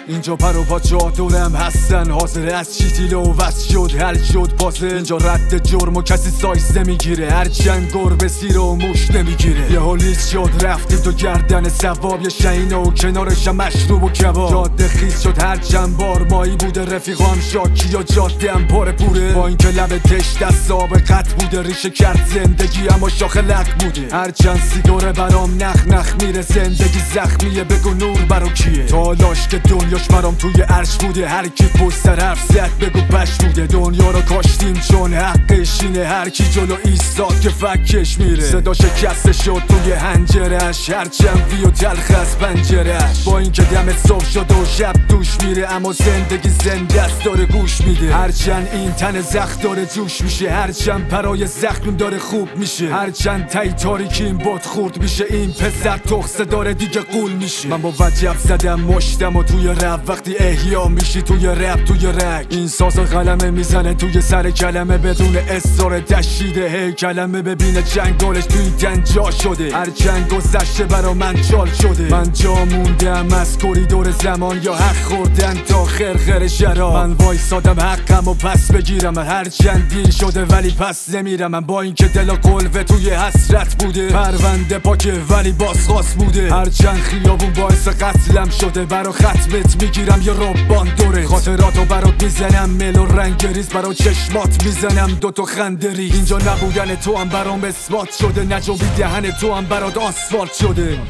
اینجا پر و پا دورم هستن، حاضر از چیتیل و وست شد حل شد بازه. اینجا رد جرم و کسی سایز نمیگیره، هر چند گربه سیر و موش نمیگیره. یه هولیز شد رفتیم تو گردن ثواب، یه شهینه و کنارشم مشروب و کباب. جاده خیز شد هر چند بار مایی بوده، رفیقام شاکی و جاده هم پر پوره. با اینکه لب تشت از سابقت بوده، ریشه کرد زندگی اما شاخ لق بوده. هر چند سیگاره برام نخ میره، زندگی زخمیه بگو نور برا کیه. تالاش که دنیاش برام توی عرش بوده، هر کی پشت سر حرف زد بگو بش بوده. دنیا رو کاشتیم چون حقش اینه، هر کی جلو ایستاد که فکش میره. صدا شکسته شد توی هنجرش، هر چند ویو تلخ از پنجرش. با اینکه دمت صبح شد و شب دوش میره، اما زندگی زنده است داره گوش میده. هرچند این تن زخم داره جوش میشه، هرچند پرای زخم داره خوب میشه، هرچند تای تاریکی این باد خورد میشه. این پسر تخصه داره دیگه قول میشه. من با وجب زدم مشتم و توی رپ، وقتی احیا میشی توی رپ توی رگ. این ساز قلمه میزنه توی سر کلمه، بدون اصرار تشیده هی کلمه. ببینه جنگالش توی جا شده، هر چند گذشته برا من جال شده. من جا موندم از کوریدور زمان، یا حق خوردن تا خرخر شراب. من وایسادم حقم و پس بگیرم، هر چند دیر شده ولی پس نمیرم. من با اینکه دل و قلبه توی حسرت بوده، پرونده پاکه ولی بازخواست بوده. هر چند خیابون باعث قتلم شده، برا ختمت میگیرم یا ربان دوره. خاطراتو برات میزنم مل و رنگ ریز، برا چشمات میزنم دوتا خنده ریز. اینجا نبودن تو هم برام اثبات شده، نجوی دهن تو هم برات آسفالت شده.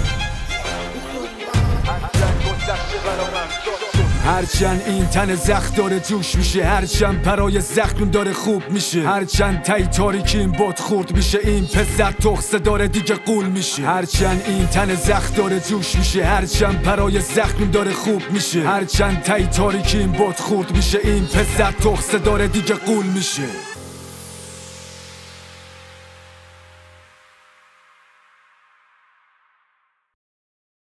هرچند این تن زخم داره جوش میشه، هرچند پرای زخم داره خوب میشه، هرچند تای تاریکی این باد خورد میشه. این پسر تخصه داره دیگه قول میشه. هرچند این تن زخم داره جوش میشه، هرچند پرای زخم داره خوب میشه، هرچند تای تاریکی این باد خورد میشه. این پسر تخصه داره دیگه قول میشه.